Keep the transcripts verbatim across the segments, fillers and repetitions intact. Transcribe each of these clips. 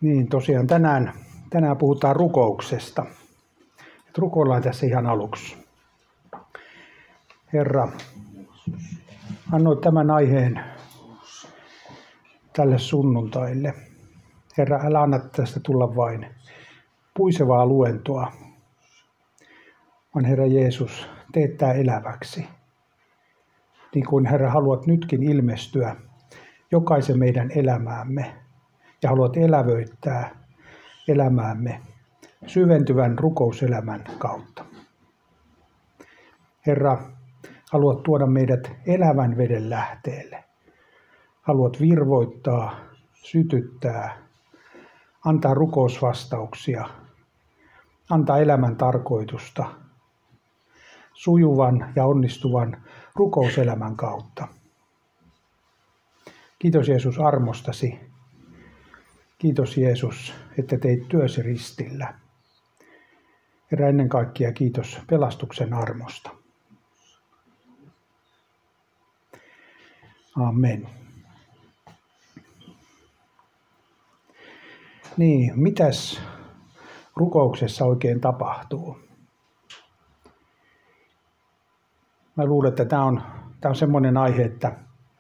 Niin, tosiaan tänään, tänään puhutaan rukouksesta. Et rukoillaan tässä ihan aluksi. Herra, annoit tämän aiheen tälle sunnuntaille. Herra, älä anna tästä tulla vain puisevaa luentoa, vaan Herra Jeesus, teet tää eläväksi. Niin kuin Herra haluat nytkin ilmestyä jokaisen meidän elämäämme ja haluat elävöittää elämäämme syventyvän rukouselämän kautta. Herra, haluat tuoda meidät elävän veden lähteelle. Haluat virvoittaa, sytyttää, antaa rukousvastauksia, antaa elämän tarkoitusta sujuvan ja onnistuvan rukouselämän kautta. Kiitos Jeesus armostasi. Kiitos Jeesus, että teit työsi ristillä. Herra, ennen kaikkea kiitos pelastuksen armosta. Amen. Niin, mitäs rukouksessa oikein tapahtuu? Mä luulen, että tämä on, tämä on semmoinen aihe, että,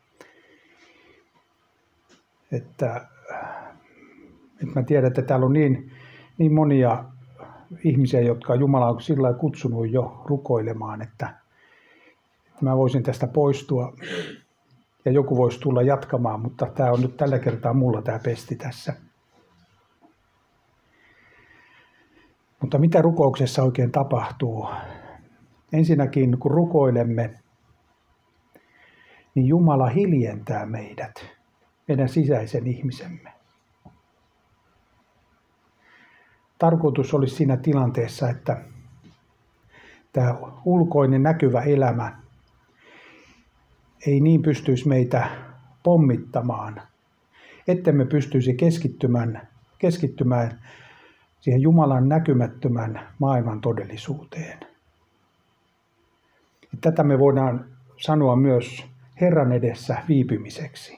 että, että mä tiedän, että täällä on niin, niin monia ihmisiä, jotka Jumala on sillä lailla kutsunut jo rukoilemaan, että, että mä voisin tästä poistua ja joku voisi tulla jatkamaan, mutta tämä on nyt tällä kertaa mulla tämä pesti tässä. Mutta mitä rukouksessa oikein tapahtuu? Ensinnäkin kun rukoilemme, niin Jumala hiljentää meidät, meidän sisäisen ihmisemme. Tarkoitus olisi siinä tilanteessa, että tämä ulkoinen näkyvä elämä ei niin pystyisi meitä pommittamaan, ettemme pystyisi keskittymään, keskittymään siihen Jumalan näkymättömän maailman todellisuuteen. Tätä me voidaan sanoa myös Herran edessä viipymiseksi.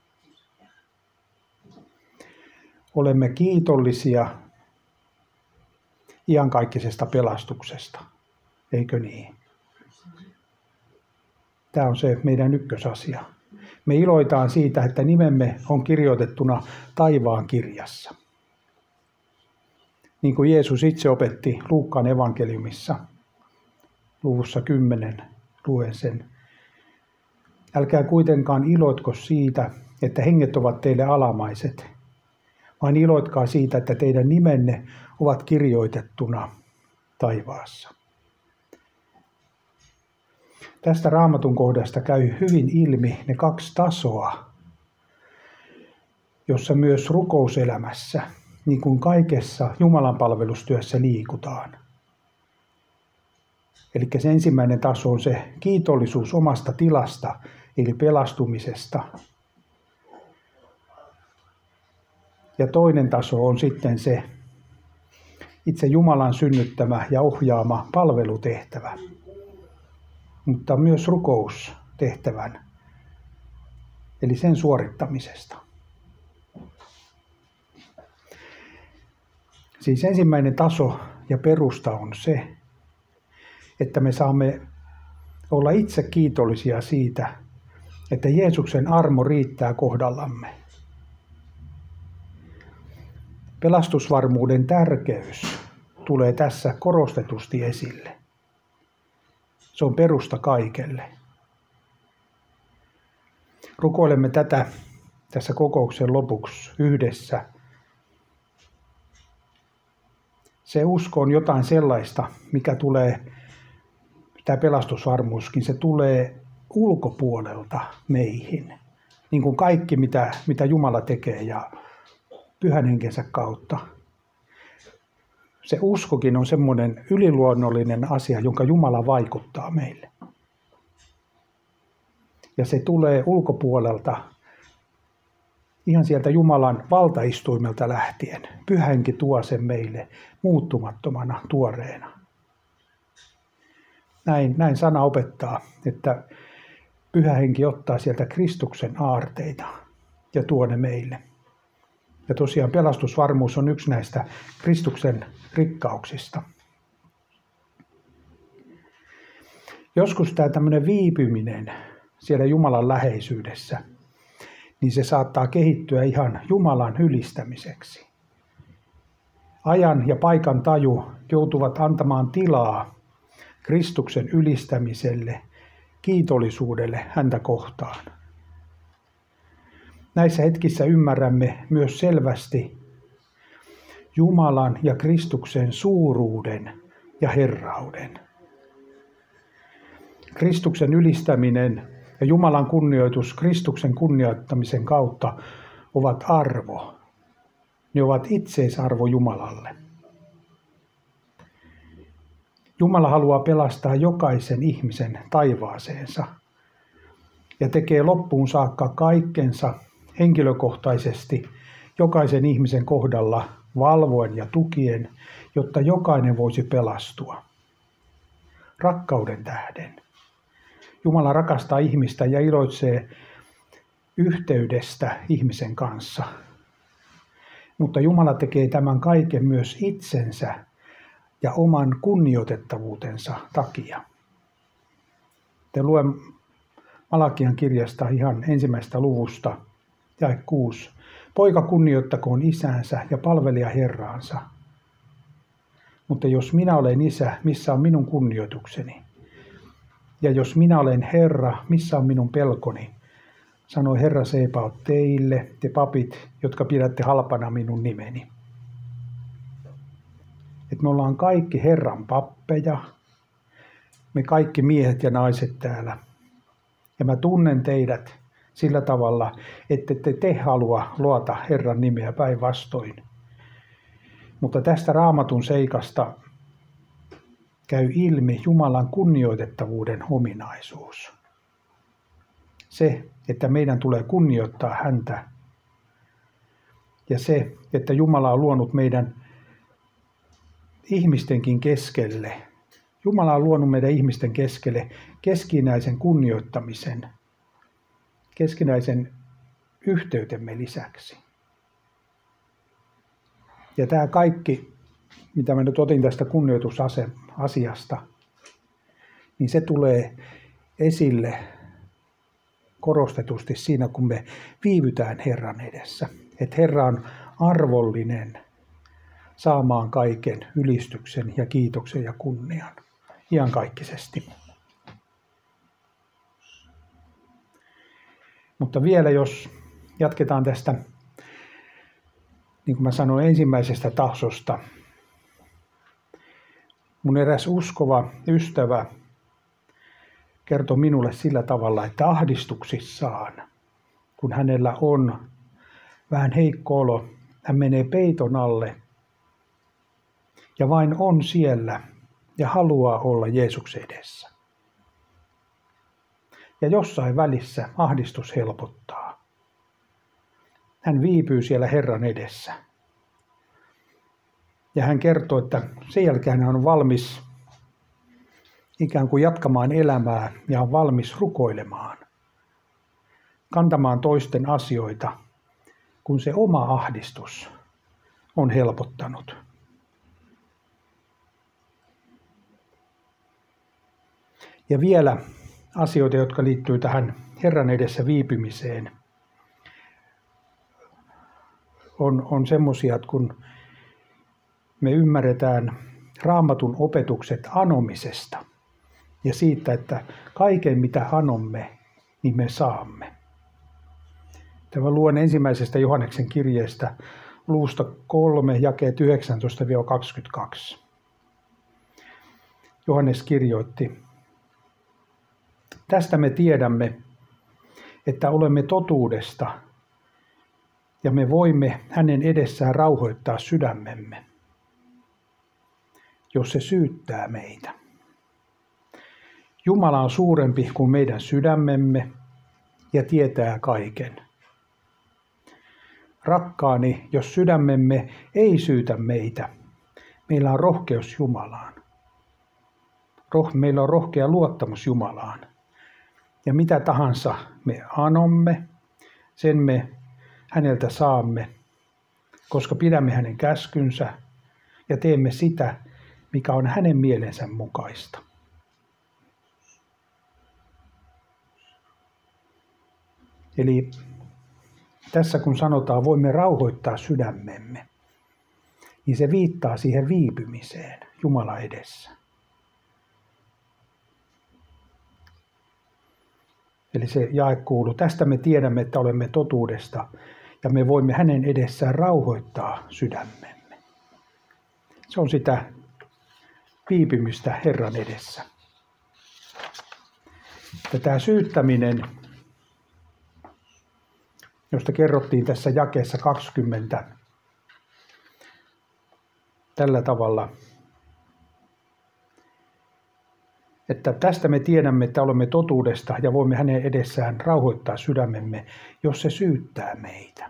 Olemme kiitollisia iankaikkisesta pelastuksesta, eikö niin? Tämä on se meidän ykkösasia. Me iloitaan siitä, että nimemme on kirjoitettuna taivaan kirjassa. Niin kuin Jeesus itse opetti Luukkaan evankeliumissa, luvussa kymmenen, luen sen. Älkää kuitenkaan iloitko siitä, että henget ovat teille alamaiset, vaan iloitkaa siitä, että teidän nimenne ovat kirjoitettuna taivaassa. Tästä Raamatun kohdasta käy hyvin ilmi ne kaksi tasoa, jossa myös rukouselämässä, niin kuin kaikessa Jumalan palvelustyössä liikutaan. Eli se ensimmäinen taso on se kiitollisuus omasta tilasta, eli pelastumisesta. Ja toinen taso on sitten se itse Jumalan synnyttämä ja ohjaama palvelutehtävä, mutta myös rukoustehtävän, eli sen suorittamisesta. Siis ensimmäinen taso ja perusta on se, että me saamme olla itse kiitollisia siitä, että Jeesuksen armo riittää kohdallamme. Pelastusvarmuuden tärkeys tulee tässä korostetusti esille. Se on perusta kaikelle. Rukoilemme tätä tässä kokouksen lopuksi yhdessä. Se usko on jotain sellaista, mikä tulee, tämä pelastusvarmuuskin, se tulee ulkopuolelta meihin. Niin kuin kaikki, mitä, mitä Jumala tekee ja Pyhän Henkensä kautta. Se uskokin on semmoinen yliluonnollinen asia, jonka Jumala vaikuttaa meille. Ja se tulee ulkopuolelta, ihan sieltä Jumalan valtaistuimelta lähtien. Pyhä Henki tuo sen meille muuttumattomana, tuoreena. Näin, näin sana opettaa, että Pyhä Henki ottaa sieltä Kristuksen aarteita ja tuo ne meille. Ja tosiaan pelastusvarmuus on yksi näistä Kristuksen rikkauksista. Joskus tämä tämmöinen viipyminen siellä Jumalan läheisyydessä, niin se saattaa kehittyä ihan Jumalan ylistämiseksi. Ajan ja paikan taju joutuvat antamaan tilaa Kristuksen ylistämiselle, kiitollisuudelle häntä kohtaan. Näissä hetkissä ymmärrämme myös selvästi Jumalan ja Kristuksen suuruuden ja herrauden. Kristuksen ylistäminen ja Jumalan kunnioitus Kristuksen kunnioittamisen kautta ovat arvo. Ne ovat itseisarvo Jumalalle. Jumala haluaa pelastaa jokaisen ihmisen taivaaseensa ja tekee loppuun saakka kaikkensa henkilökohtaisesti jokaisen ihmisen kohdalla valvoen ja tukien, jotta jokainen voisi pelastua. Rakkauden tähden. Jumala rakastaa ihmistä ja iloitsee yhteydestä ihmisen kanssa. Mutta Jumala tekee tämän kaiken myös itsensä ja oman kunnioitettavuutensa takia. Te luen Malakian kirjasta ihan ensimmäisestä luvusta, jae kuusi. Poika kunnioittakoon isäänsä ja palvelija herraansa. Mutta jos minä olen isä, missä on minun kunnioitukseni? Ja jos minä olen Herra, missä on minun pelkoni? Sanoi Herra Sebaot teille, te papit, jotka pidätte halpana minun nimeni. Et me ollaan kaikki Herran pappeja, me kaikki miehet ja naiset täällä. Ja mä tunnen teidät sillä tavalla, että te te halua luota Herran nimeä päinvastoin. Mutta tästä Raamatun seikasta käy ilmi Jumalan kunnioitettavuuden ominaisuus. Se, että meidän tulee kunnioittaa häntä. Ja se, että Jumala on luonut meidän ihmistenkin keskelle. Jumala on luonut meidän ihmisten keskelle keskinäisen kunnioittamisen, keskinäisen yhteytemme lisäksi. Ja tämä kaikki, mitä mä nyt otin tästä kunnioitusasiasta, niin se tulee esille korostetusti siinä, kun me viivytään Herran edessä. Että Herra on arvollinen saamaan kaiken ylistyksen ja kiitoksen ja kunnian iankaikkisesti. Mutta vielä jos jatketaan tästä, niin kuin mä sanoin, ensimmäisestä tasosta. Mun eräs uskova ystävä kertoi minulle sillä tavalla, että ahdistuksissaan, kun hänellä on vähän heikko olo, hän menee peiton alle ja vain on siellä ja haluaa olla Jeesuksen edessä. Ja jossain välissä ahdistus helpottaa. Hän viipyy siellä Herran edessä. Ja hän kertoo, että sen jälkeen hän on valmis ikään kuin jatkamaan elämää ja on valmis rukoilemaan, kantamaan toisten asioita, kun se oma ahdistus on helpottanut. Ja vielä asioita, jotka liittyy tähän Herran edessä viipymiseen, on, on semmoisia, että kun me ymmärretään Raamatun opetukset anomisesta ja siitä, että kaiken mitä anomme, niin me saamme. Tämä luen ensimmäisestä Johanneksen kirjeestä luvusta kolme, jakeet yhdeksäntoista kaksikymmentäkaksi. Johannes kirjoitti: tästä me tiedämme, että olemme totuudesta ja me voimme hänen edessään rauhoittaa sydämemme, jos se syyttää meitä. Jumala on suurempi kuin meidän sydämemme ja tietää kaiken. Rakkaani, jos sydämemme ei syytä meitä, meillä on rohkeus Jumalaan. Roh, meillä on rohkea luottamus Jumalaan. Ja mitä tahansa me anomme, sen me häneltä saamme, koska pidämme hänen käskynsä ja teemme sitä, mikä on hänen mielensä mukaista. Eli tässä kun sanotaan, voimme rauhoittaa sydämemme, niin se viittaa siihen viipymiseen Jumala edessä. Eli se jae kuuluu, tästä me tiedämme, että olemme totuudesta ja me voimme hänen edessään rauhoittaa sydämemme. Se on sitä viipymistä Herran edessä. Ja tämä syyttäminen, josta kerrottiin tässä jakeessa kaksikymmentä tällä tavalla, että tästä me tiedämme, että olemme totuudesta ja voimme hänen edessään rauhoittaa sydämemme, jos se syyttää meitä.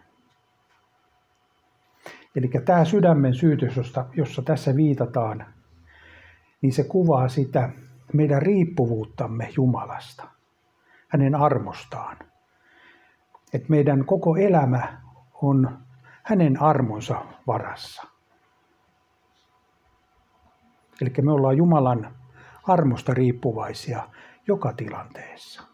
Eli tämä sydämen syytys, josta, jossa tässä viitataan, niin se kuvaa sitä meidän riippuvuuttamme Jumalasta, hänen armostaan. Että meidän koko elämä on hänen armonsa varassa. Eli me ollaan Jumalan armosta riippuvaisia joka tilanteessa.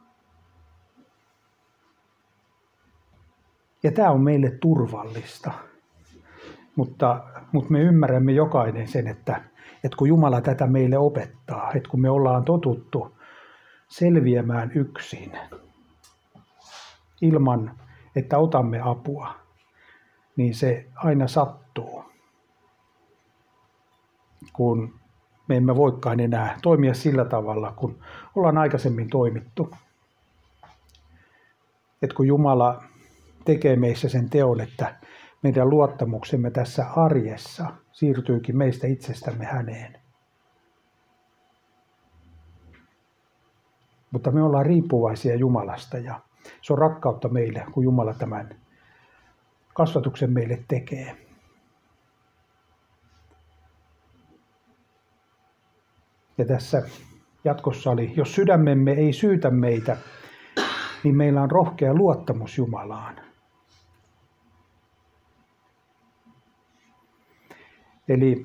Ja tämä on meille turvallista. Mutta, mutta me ymmärrämme jokainen sen, että, että kun Jumala tätä meille opettaa, että kun me ollaan totuttu selviämään yksin, ilman että otamme apua, niin se aina sattuu, kun me emme voikaan enää toimia sillä tavalla, kun ollaan aikaisemmin toimittu. Että kun Jumala tekee meissä sen teon, että meidän luottamuksemme tässä arjessa siirtyykin meistä itsestämme häneen. Mutta me ollaan riippuvaisia Jumalasta ja se on rakkautta meille, kun Jumala tämän kasvatuksen meille tekee. Ja tässä jatkossa oli, jos sydämemme ei syytä meitä, niin meillä on rohkea luottamus Jumalaan. Eli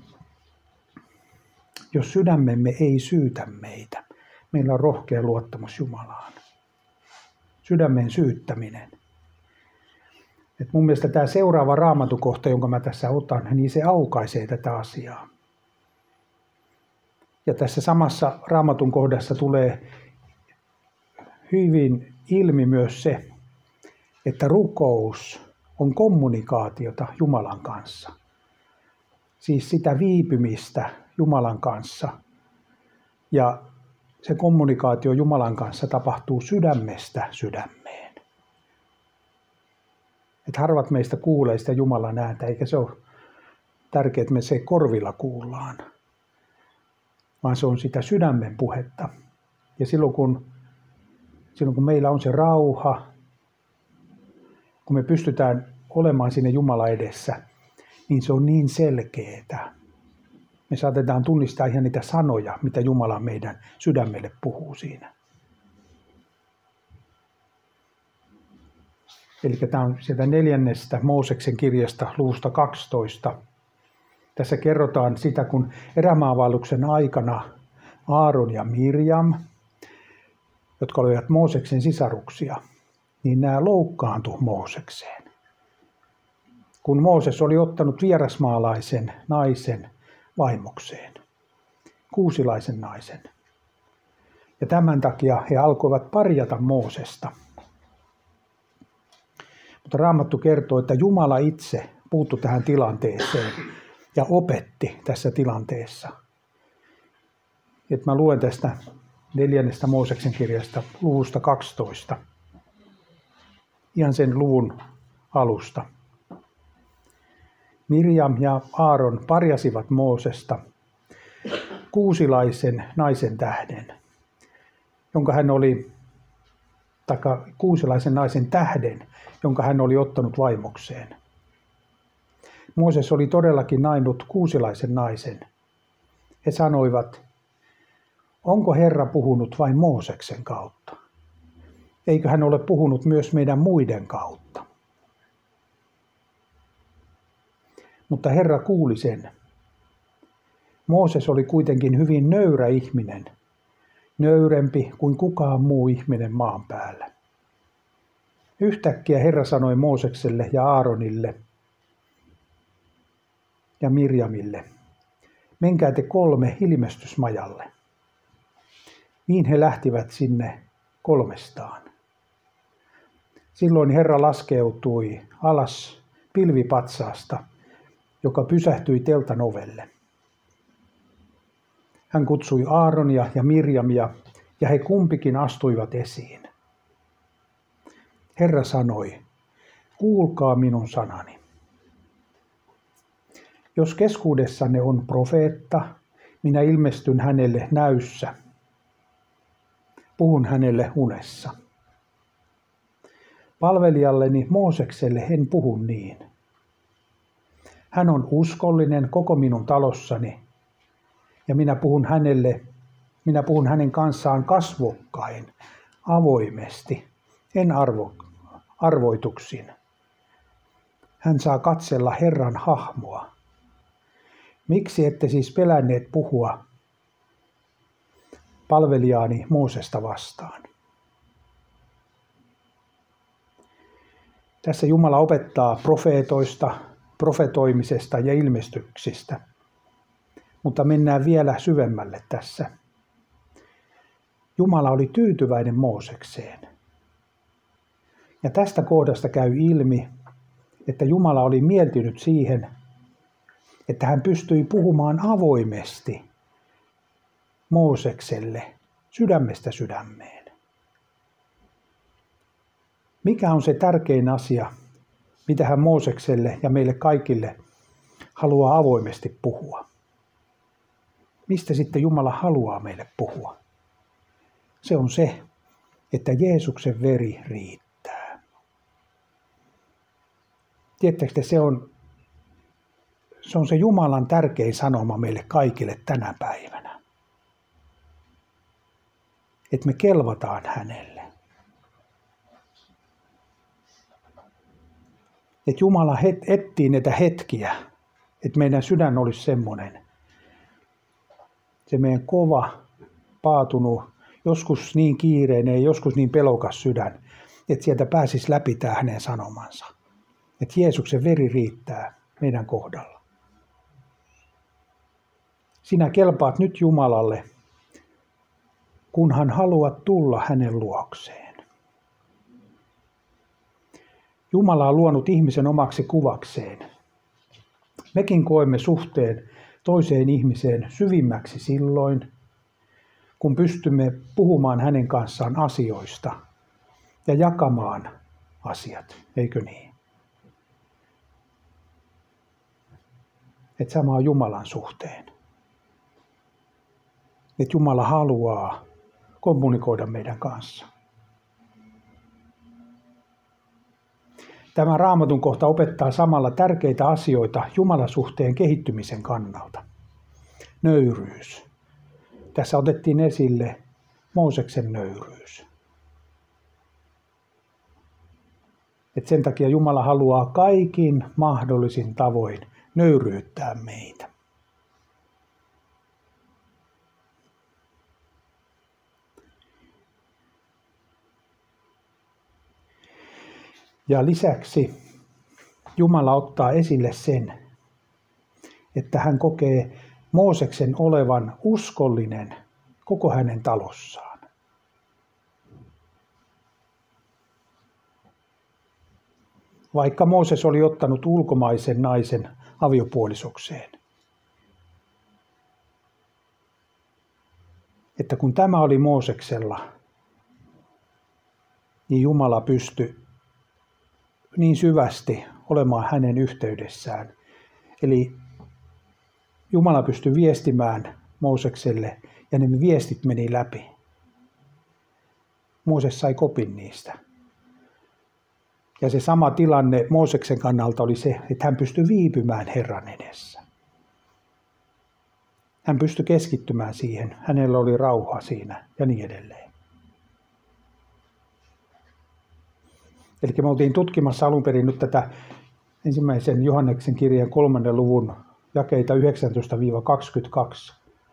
jos sydämemme ei syytä meitä, meillä on rohkea luottamus Jumalaan. Sydämen syyttäminen. Et mun mielestä tämä seuraava raamatukohta, jonka mä tässä otan, niin se aukaisee tätä asiaa. Ja tässä samassa raamatun kohdassa tulee hyvin ilmi myös se, että rukous on kommunikaatiota Jumalan kanssa. Siis sitä viipymistä Jumalan kanssa. Ja se kommunikaatio Jumalan kanssa tapahtuu sydämestä sydämeen. Et harvat meistä kuulee sitä Jumalan ääntä, eikä se ole tärkeää, että me se korvilla kuullaan. Vaan se on sitä sydämen puhetta. Ja silloin kun, silloin kun meillä on se rauha, kun me pystytään olemaan sinne Jumala edessä, niin se on niin selkeää. Me saatetaan tunnistaa ihan niitä sanoja, mitä Jumala meidän sydämelle puhuu siinä. Eli tämä on sieltä neljännestä Mooseksen kirjasta luvusta kaksitoista. Tässä kerrotaan sitä, kun erämaavaelluksen aikana Aaron ja Mirjam, jotka olivat Mooseksen sisaruksia, niin nämä loukkaantui Moosekseen. Kun Mooses oli ottanut vierasmaalaisen naisen vaimokseen, kuusilaisen naisen. Ja tämän takia he alkoivat parjata Moosesta. Mutta Raamattu kertoo, että Jumala itse puuttui tähän tilanteeseen ja opetti tässä tilanteessa. Et mä luen tästä neljännestä Mooseksen kirjasta luvusta kaksitoista. Ihan sen luvun alusta. Mirjam ja Aaron parjasivat Moosesta kuusilaisen naisen tähden, jonka hän oli, taka, kuusilaisen naisen tähden, jonka hän oli ottanut vaimokseen. Mooses oli todellakin nainut kuusilaisen naisen. He sanoivat, onko Herra puhunut vain Mooseksen kautta? Eikö hän ole puhunut myös meidän muiden kautta? Mutta Herra kuuli sen. Mooses oli kuitenkin hyvin nöyrä ihminen, nöyrempi kuin kukaan muu ihminen maan päällä. Yhtäkkiä Herra sanoi Moosekselle ja Aaronille ja Mirjamille, menkää te kolme ilmestysmajalle. Niin he lähtivät sinne kolmestaan. Silloin Herra laskeutui alas pilvipatsaasta, joka pysähtyi teltan ovelle. Hän kutsui Aaronia ja Mirjamia, ja he kumpikin astuivat esiin. Herra sanoi, kuulkaa minun sanani. Jos keskuudessanne on profeetta, minä ilmestyn hänelle näyssä. Puhun hänelle unessa. Palvelijalleni Moosekselle en puhu niin. Hän on uskollinen koko minun talossani, ja minä puhun hänelle, minä puhun hänen kanssaan kasvokkain, avoimesti, en arvo, arvoituksin. Hän saa katsella Herran hahmoa. Miksi ette siis pelänneet puhua palvelijaani Moosesta vastaan? Tässä Jumala opettaa profeetoista, profetoimisesta ja ilmestyksistä. Mutta mennään vielä syvemmälle tässä. Jumala oli tyytyväinen Moosekseen. Ja tästä kohdasta käy ilmi, että Jumala oli mieltynyt siihen, että hän pystyi puhumaan avoimesti Moosekselle sydämestä sydämeen. Mikä on se tärkein asia, mitä hän Moosekselle ja meille kaikille haluaa avoimesti puhua? Mistä sitten Jumala haluaa meille puhua? Se on se, että Jeesuksen veri riittää. Tiedättekö, se on, se on se Jumalan tärkein sanoma meille kaikille tänä päivänä. Että me kelvataan hänelle. Että Jumala het, etsii näitä hetkiä, että meidän sydän olisi semmoinen. Se meidän kova, paatunut, joskus niin kiireinen, joskus niin pelokas sydän, että sieltä pääsisi läpi tämä hänen sanomansa. Että Jeesuksen veri riittää meidän kohdalla. Sinä kelpaat nyt Jumalalle, kunhan haluat tulla hänen luokseen. Jumala on luonut ihmisen omaksi kuvakseen. Mekin koemme suhteen toiseen ihmiseen syvimmäksi silloin, kun pystymme puhumaan hänen kanssaan asioista ja jakamaan asiat, eikö niin? Että sama on Jumalan suhteen. Että Jumala haluaa kommunikoida meidän kanssa. Tämä Raamatun kohta opettaa samalla tärkeitä asioita Jumalan suhteen kehittymisen kannalta. Nöyryys. Tässä otettiin esille Mooseksen nöyryys. Et sen takia Jumala haluaa kaikin mahdollisin tavoin nöyryyttää meitä. Ja lisäksi Jumala ottaa esille sen, että hän kokee Mooseksen olevan uskollinen koko hänen talossaan. Vaikka Mooses oli ottanut ulkomaisen naisen aviopuolisokseen. Että kun tämä oli Mooseksella, niin Jumala pystyi niin syvästi olemaan hänen yhteydessään. Eli Jumala pystyi viestimään Moosekselle ja ne viestit meni läpi. Mooses sai kopin niistä. Ja se sama tilanne Mooseksen kannalta oli se, että hän pystyi viipymään Herran edessä. Hän pystyi keskittymään siihen. Hänellä oli rauha siinä ja niin edelleen. Eli me oltiin tutkimassa alun perin nyt tätä ensimmäisen Johanneksen kirjeen kolmannen luvun jakeita yhdeksäntoista kaksikymmentäkaksi.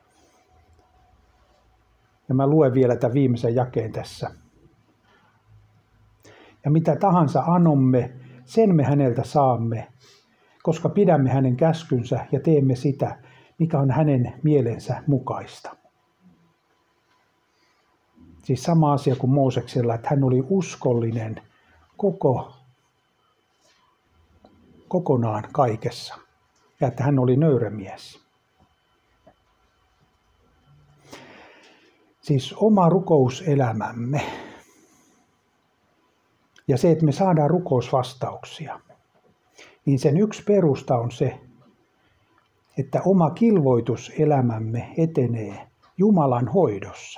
Ja mä luen vielä tämän viimeisen jakeen tässä. Ja mitä tahansa anomme, sen me häneltä saamme, koska pidämme hänen käskynsä ja teemme sitä, mikä on hänen mielensä mukaista. Siis sama asia kuin Mooseksella, että hän oli uskollinen koko, kokonaan kaikessa ja että hän oli nöyrä mies. Siis oma rukouselämämme ja se, että me saadaan rukousvastauksia, niin sen yksi perusta on se, että oma kilvoituselämämme etenee Jumalan hoidossa.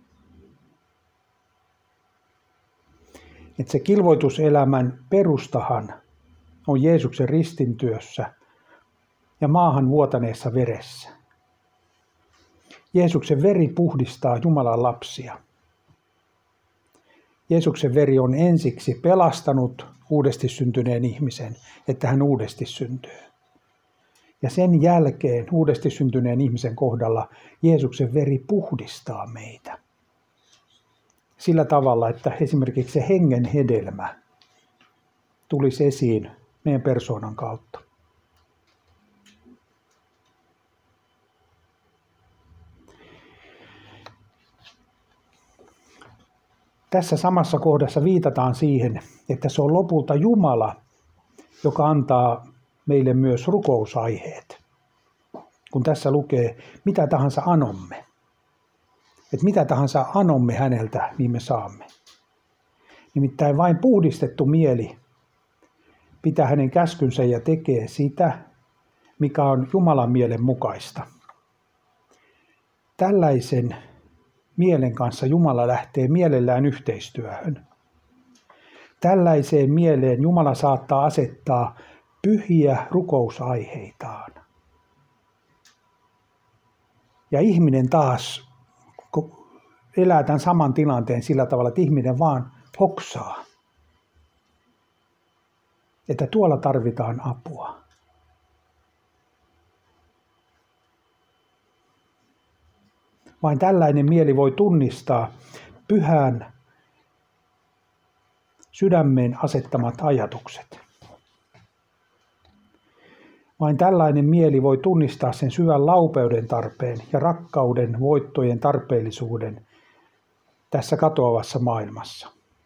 Että se kilvoituselämän perustahan on Jeesuksen ristintyössä ja maahan vuotaneessa veressä. Jeesuksen veri puhdistaa Jumalan lapsia. Jeesuksen veri on ensiksi pelastanut uudesti syntyneen ihmisen, että hän uudesti syntyy. Ja sen jälkeen uudesti syntyneen ihmisen kohdalla Jeesuksen veri puhdistaa meitä. Sillä tavalla, että esimerkiksi se hengen hedelmä tulisi esiin meidän persoonan kautta. Tässä samassa kohdassa viitataan siihen, että se on lopulta Jumala, joka antaa meille myös rukousaiheet. Kun tässä lukee, mitä tahansa anomme. Että mitä tahansa anomme häneltä, niin me saamme. Nimittäin vain puhdistettu mieli pitää hänen käskynsä ja tekee sitä, mikä on Jumalan mielen mukaista. Tällaisen mielen kanssa Jumala lähtee mielellään yhteistyöhön. Tällaiseen mieleen Jumala saattaa asettaa pyhiä rukousaiheitaan. Ja ihminen taas elää tämän saman tilanteen sillä tavalla, että ihminen vaan hoksaa, että tuolla tarvitaan apua. Vain tällainen mieli voi tunnistaa pyhän sydämeen asettamat ajatukset. Vain tällainen mieli voi tunnistaa sen syvän laupeuden tarpeen ja rakkauden voittojen tarpeellisuuden tässä katoavassa maailmassa.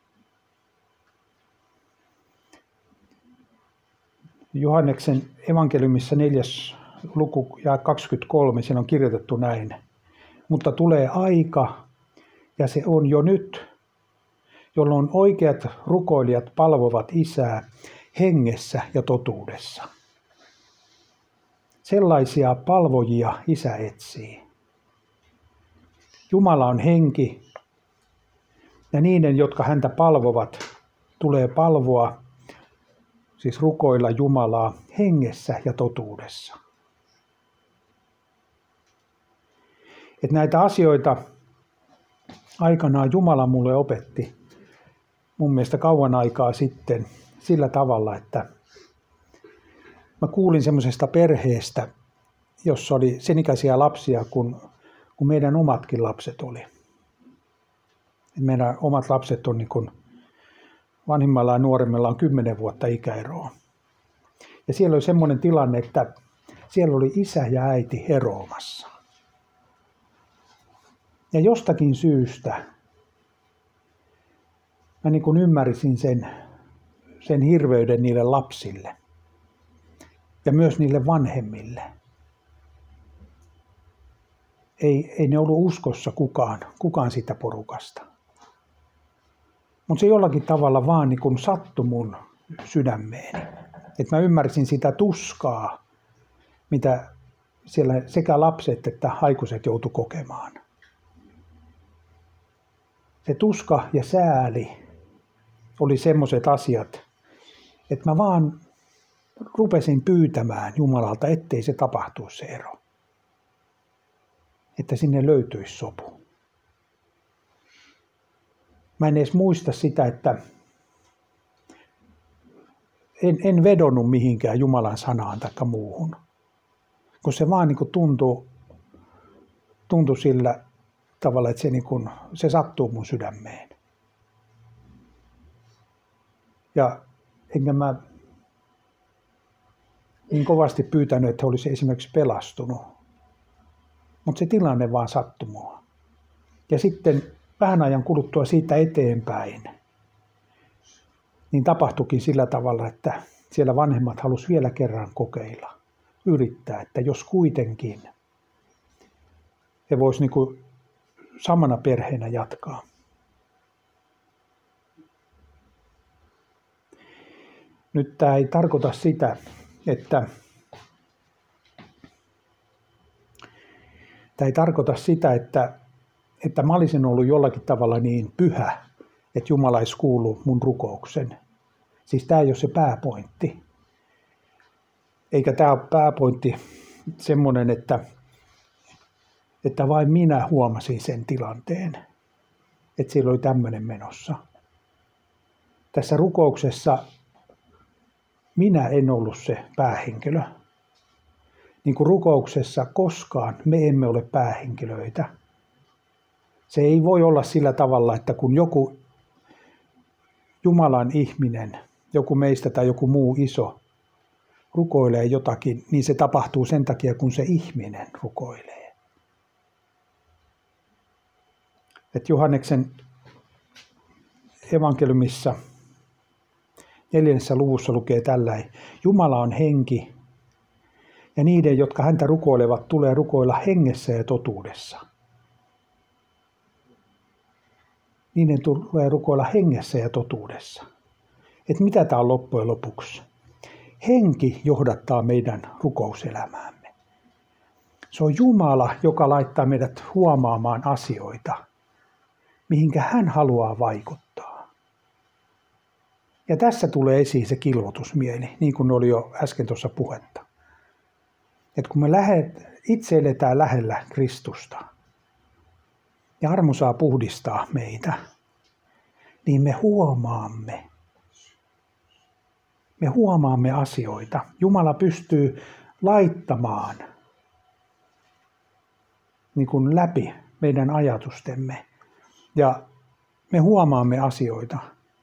Johanneksen evankeliumissa neljäs luku ja kaksikymmentäkolme, siinä on kirjoitettu näin. Mutta tulee aika, ja se on jo nyt, jolloin oikeat rukoilijat palvovat Isää hengessä ja totuudessa. Sellaisia palvojia Isä etsii. Jumala on henki, ja niiden, jotka häntä palvovat, tulee palvoa, siis rukoilla Jumalaa hengessä ja totuudessa. Että näitä asioita aikanaan Jumala mulle opetti mun mielestä kauan aikaa sitten sillä tavalla, että mä kuulin semmoisesta perheestä, jossa oli sen ikäisiä lapsia, kun, kun meidän omatkin lapset oli. Meidän omat lapset on niin kuin vanhimmalla ja nuoremmilla on kymmenen vuotta ikäeroa. Ja siellä oli semmoinen tilanne, että siellä oli isä ja äiti eroamassa. Ja jostakin syystä mä niin kuin ymmärsin sen, sen hirveyden niille lapsille ja myös niille vanhemmille. Ei, ei ne ollut uskossa kukaan, kukaan sitä porukasta. Mutta se jollakin tavalla vaan niin kuin sattui mun sydämeeni. Että mä ymmärsin sitä tuskaa, mitä siellä sekä lapset että aikuiset joutu kokemaan. Se tuska ja sääli oli semmoiset asiat, että mä vaan rupesin pyytämään Jumalalta, ettei se tapahtuisi se ero. Että sinne löytyisi sopu. Mä en edes muista sitä, että en, en vedonnut mihinkään Jumalan sanaan tai muuhun, kun se vaan niin kuin tuntui, tuntui sillä tavalla, että se, niin kuin, se sattuu mun sydämeen. Ja enkä mä niin kovasti pyytänyt, että he olisi esimerkiksi pelastunut, mutta se tilanne vaan sattui mua. Ja sitten vähän ajan kuluttua siitä eteenpäin, niin tapahtuikin sillä tavalla, että siellä vanhemmat halusivat vielä kerran kokeilla, yrittää, että jos kuitenkin he voisivat niin kuin samana perheenä jatkaa. Nyt tämä ei tarkoita sitä, että tämä ei tarkoita sitä, että, että mä olisin ollut jollakin tavalla niin pyhä, että Jumala ei kuulu mun rukouksen. Siis tämä ei ole se pääpointti. Eikä tämä ole pääpointti semmoinen, että, että vain minä huomasin sen tilanteen, että siellä oli tämmöinen menossa. Tässä rukouksessa minä en ollut se päähenkilö. Niin kuin rukouksessa koskaan me emme ole päähenkilöitä. Se ei voi olla sillä tavalla, että kun joku Jumalan ihminen, joku meistä tai joku muu iso rukoilee jotakin, niin se tapahtuu sen takia, kun se ihminen rukoilee. Et Johanneksen evankeliumissa neljännessä luvussa lukee tällainen: Jumala on henki, ja niiden, jotka häntä rukoilevat, tulee rukoilla hengessä ja totuudessa. Niiden tulee rukoilla hengessä ja totuudessa. Et mitä tämä on loppujen lopuksi? Henki johdattaa meidän rukouselämäämme. Se on Jumala, joka laittaa meidät huomaamaan asioita, mihinkä hän haluaa vaikuttaa. Ja tässä tulee esiin se kilvotusmieli, niin kuin oli jo äsken tuossa puhetta. Että kun me lähet, itse eletään lähellä Kristusta ja armo saa puhdistaa meitä, niin me huomaamme, me huomaamme asioita. Jumala pystyy laittamaan niin kuin läpi meidän ajatustemme ja me huomaamme asioita.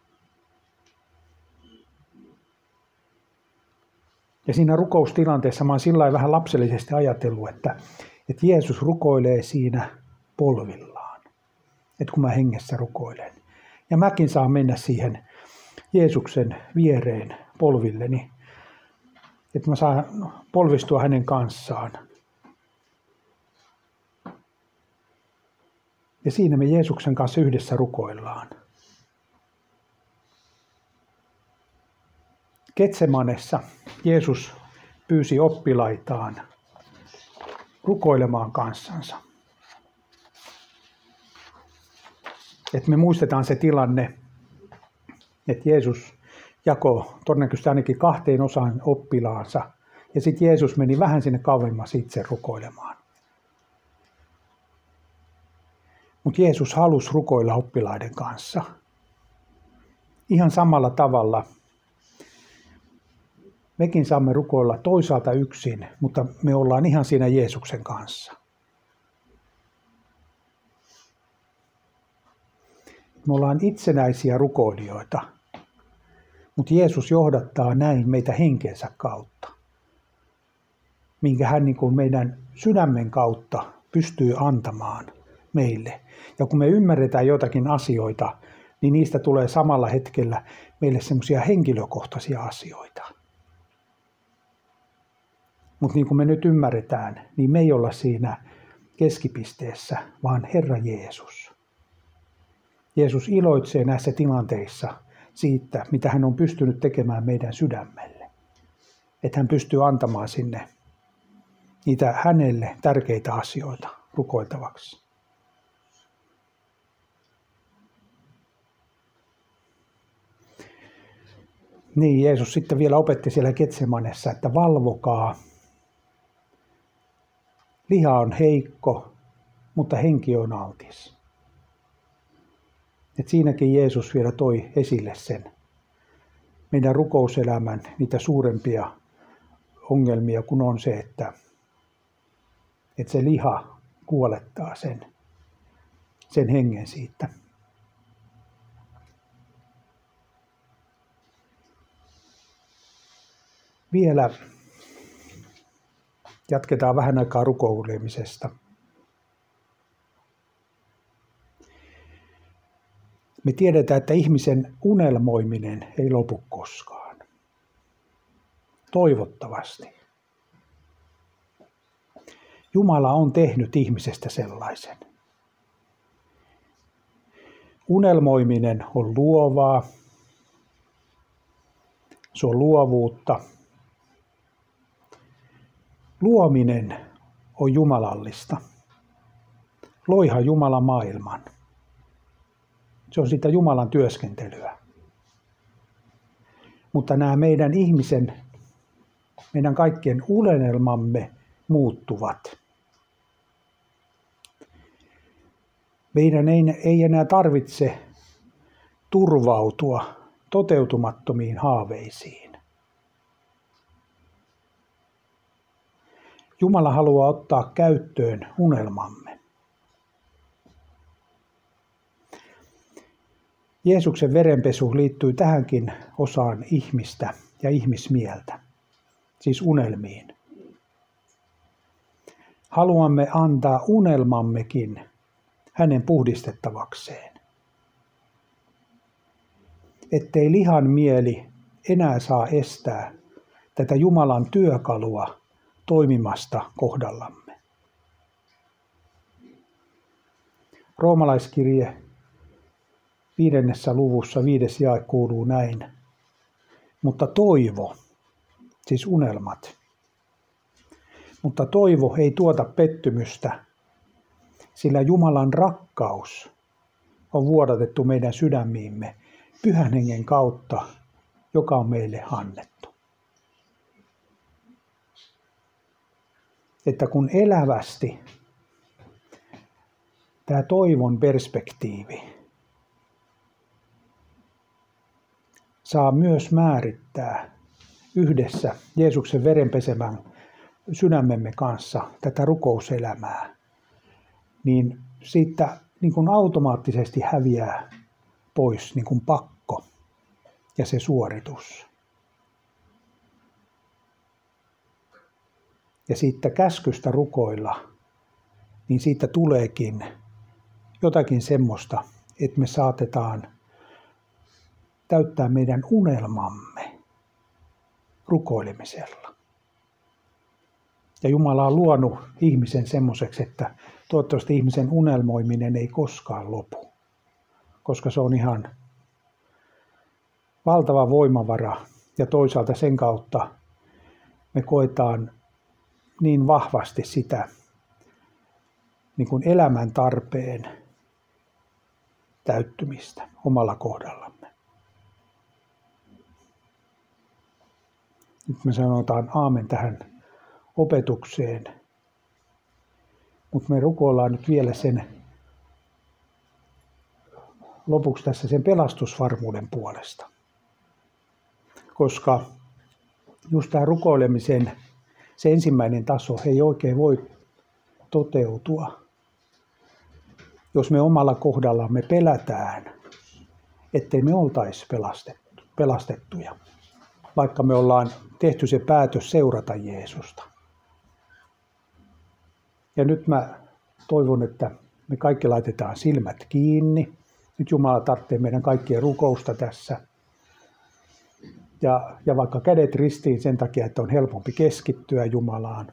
Ja siinä rukoustilanteessa mä oon sillä lailla vähän lapsellisesti ajatellut, että, että Jeesus rukoilee siinä polvillaan, että kun mä hengessä rukoilen. Ja mäkin saan mennä siihen Jeesuksen viereen polvilleni, että mä saan polvistua hänen kanssaan. Ja siinä me Jeesuksen kanssa yhdessä rukoillaan. Getsemanessa Jeesus pyysi oppilaitaan rukoilemaan kanssansa. Et me muistetaan se tilanne, että Jeesus jakoi todennäköisesti ainakin kahteen osaan oppilaansa, ja sitten Jeesus meni vähän sinne kauemmas itse rukoilemaan. Mutta Jeesus halusi rukoilla oppilaiden kanssa. Ihan samalla tavalla mekin saamme rukoilla toisaalta yksin, mutta me ollaan ihan siinä Jeesuksen kanssa. Me ollaan itsenäisiä rukoilijoita, mutta Jeesus johdattaa näin meitä henkensä kautta, minkä hän niin kuin meidän sydämen kautta pystyy antamaan meille. Ja kun me ymmärretään jotakin asioita, niin niistä tulee samalla hetkellä meille semmoisia henkilökohtaisia asioita. Mutta niin kuin me nyt ymmärretään, niin me ei olla siinä keskipisteessä, vaan Herra Jeesus. Jeesus iloitsee näissä tilanteissa siitä, mitä hän on pystynyt tekemään meidän sydämelle. Että hän pystyy antamaan sinne niitä hänelle tärkeitä asioita rukoiltavaksi. Niin, Jeesus sitten vielä opetti siellä Getsemanessa, että valvokaa. Liha on heikko, mutta henki on altis. Et siinäkin Jeesus vielä toi esille sen, meidän rukouselämän niitä suurempia ongelmia, kun on se, että, että se liha kuolettaa sen, sen hengen siitä. Vielä jatketaan vähän aikaa rukoilemisesta. Me tiedetään, että ihmisen unelmoiminen ei lopu koskaan. Toivottavasti. Jumala on tehnyt ihmisestä sellaisen. Unelmoiminen on luovaa. Se on luovuutta. Luominen on jumalallista. Loihan Jumala maailman. Se on sitä Jumalan työskentelyä. Mutta nämä meidän ihmisen, meidän kaikkien unelmamme muuttuvat. Meidän ei, ei enää tarvitse turvautua toteutumattomiin haaveisiin. Jumala haluaa ottaa käyttöön unelmamme. Jeesuksen verenpesu liittyy tähänkin osaan ihmistä ja ihmismieltä, siis unelmiin. Haluamme antaa unelmammekin hänen puhdistettavakseen, ettei lihan mieli enää saa estää tätä Jumalan työkalua toimimasta kohdallamme. Roomalaiskirje viidennessä luvussa viides jae kuuluu näin. Mutta toivo, siis unelmat, mutta toivo ei tuota pettymystä, sillä Jumalan rakkaus on vuodatettu meidän sydämiimme Pyhän Hengen kautta, joka on meille annettu. Että kun elävästi tämä toivon perspektiivi saa myös määrittää yhdessä Jeesuksen verenpesemän sydämemme kanssa tätä rukouselämää, niin siitä niin kuin automaattisesti häviää pois niin kuin pakko ja se suoritus. Ja siitä käskystä rukoilla, niin siitä tuleekin jotakin semmoista, että me saatetaan täyttää meidän unelmamme rukoilemisella. Ja Jumala on luonut ihmisen semmoiseksi, että toivottavasti ihmisen unelmoiminen ei koskaan lopu, koska se on ihan valtava voimavara ja toisaalta sen kautta me koetaan niin vahvasti sitä niin kuin elämän tarpeen täyttymistä omalla kohdallamme. Nyt me sanotaan aamen tähän opetukseen, mutta me rukoillaan nyt vielä sen lopuksi tässä sen pelastusvarmuuden puolesta. Koska just tämä rukoilemisen se ensimmäinen taso ei oikein voi toteutua, jos me omalla kohdallamme pelätään, ettei me oltaisi pelastettu, pelastettuja, vaikka me ollaan tehty se päätös seurata Jeesusta. Ja nyt mä toivon, että me kaikki laitetaan silmät kiinni. Nyt Jumala tarvitsee meidän kaikkien rukousta tässä. Ja, ja vaikka kädet ristiin sen takia, että on helpompi keskittyä Jumalaan.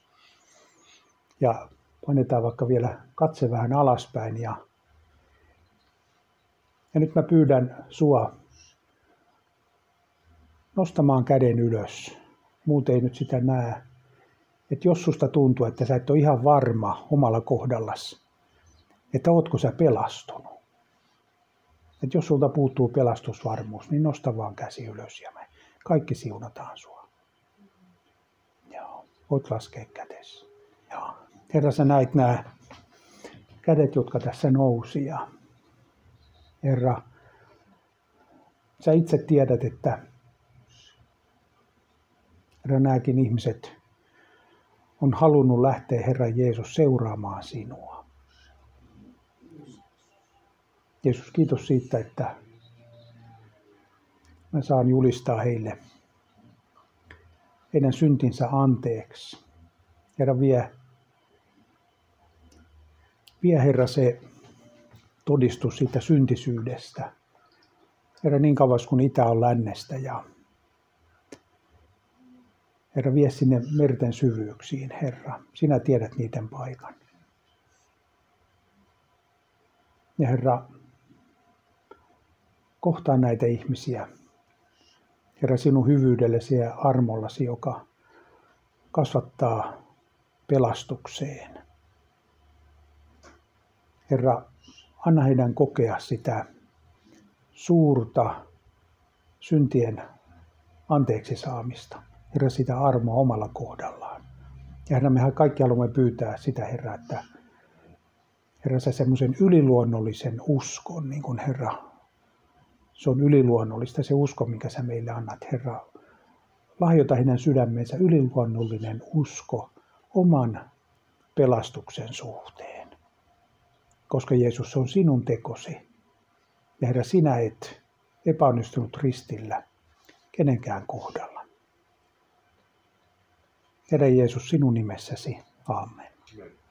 Ja painetaan vaikka vielä katse vähän alaspäin. Ja, ja nyt mä pyydän sua nostamaan käden ylös. Muut ei nyt sitä näe. Että jos susta tuntuu, että sä et ole ihan varma omalla kohdallasi, että ootko sä pelastunut. Että jos sulta puuttuu pelastusvarmuus, niin nosta vaan käsi ylös ja me kaikki siunataan sua. Joo, voit laskea kätesi. Joo. Herra, sä näit nämä kädet, jotka tässä nousi. Ja Herra, sä itse tiedät, että Herra, nämäkin ihmiset on halunnut lähteä, Herra Jeesus, seuraamaan sinua. Jeesus, kiitos siitä, että mä saan julistaa heille heidän syntinsä anteeksi. Herra, vie, vie Herra se todistus siitä syntisyydestä. Herra, niin kauas kun itä on lännestä ja Herra, vie sinne merten syvyyksiin, Herra. Sinä tiedät niiden paikan. Ja Herra, kohtaa näitä ihmisiä. Herra, sinun hyvyydellesi ja armollasi, joka kasvattaa pelastukseen. Herra, anna heidän kokea sitä suurta syntien anteeksi saamista. Herra, sitä armoa omalla kohdallaan. Ja Herra, mehän kaikki haluamme pyytää sitä, Herra, että Herra, sä semmoisen yliluonnollisen uskon, niin kuin Herra, se on yliluonnollista se usko, minkä sä meille annat, Herra. Lahjoita heidän sydämeensä yliluonnollinen usko oman pelastuksen suhteen. Koska Jeesus, se on sinun tekosi. Ja Herra, sinä et epäonnistunut ristillä kenenkään kohdalla. Herra Jeesus, sinun nimessäsi. Aamen.